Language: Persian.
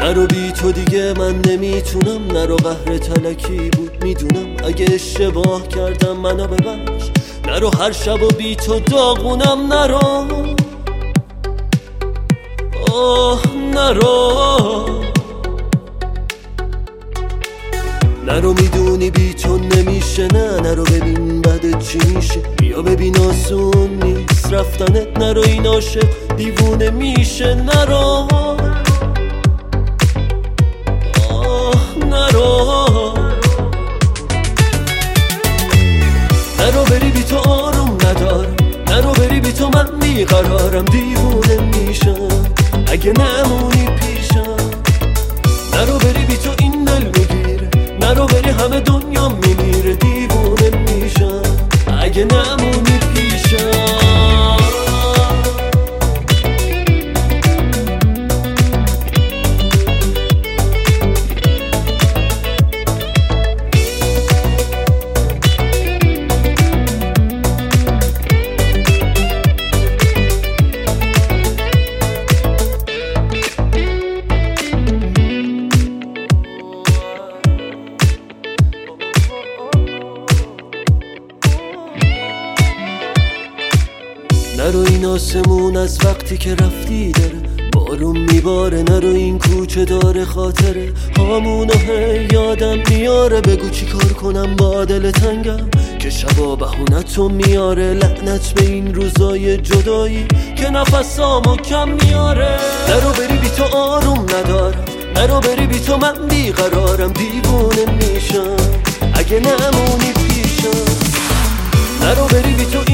نرو بی تو دیگه من نمیتونم، نرو قهر تلکی بود میدونم، اگه اشتباه کردم منو ببخش. نرو هر شب و بی تو داغونم، نرو نرو نرو میدونی بی تو نمیشه، نرو ببین بعد چی میشه، بیا ببین آسون نیست رفتنت، نرو این عاشق دیوونه میشه، نرو نرو بری بی تو آروم ندارم، نرو بری بی تو من بیقرارم، دیوونه میشم اگه نمونی پیشم. نرو بری بی تو این دل میگیره، نرو بری همه دنیا میمیره، دیوونه میشم اگه نمونی پیشم. نرو این آسمون از وقتی که رفتی داره بارون میباره، نرو این کوچه داره خاطره هامونو یادم میاره، بگو چی کار کنم با دل تنگم که شبا بهونتو میاره، لعنت به این روزای جدایی که نفسامو کم میاره. نرو بری بی تو آروم ندارم، نرو بری بی تو من بیقرارم، دیوونه میشم اگه نمونی پیشم. نرو بری بی تو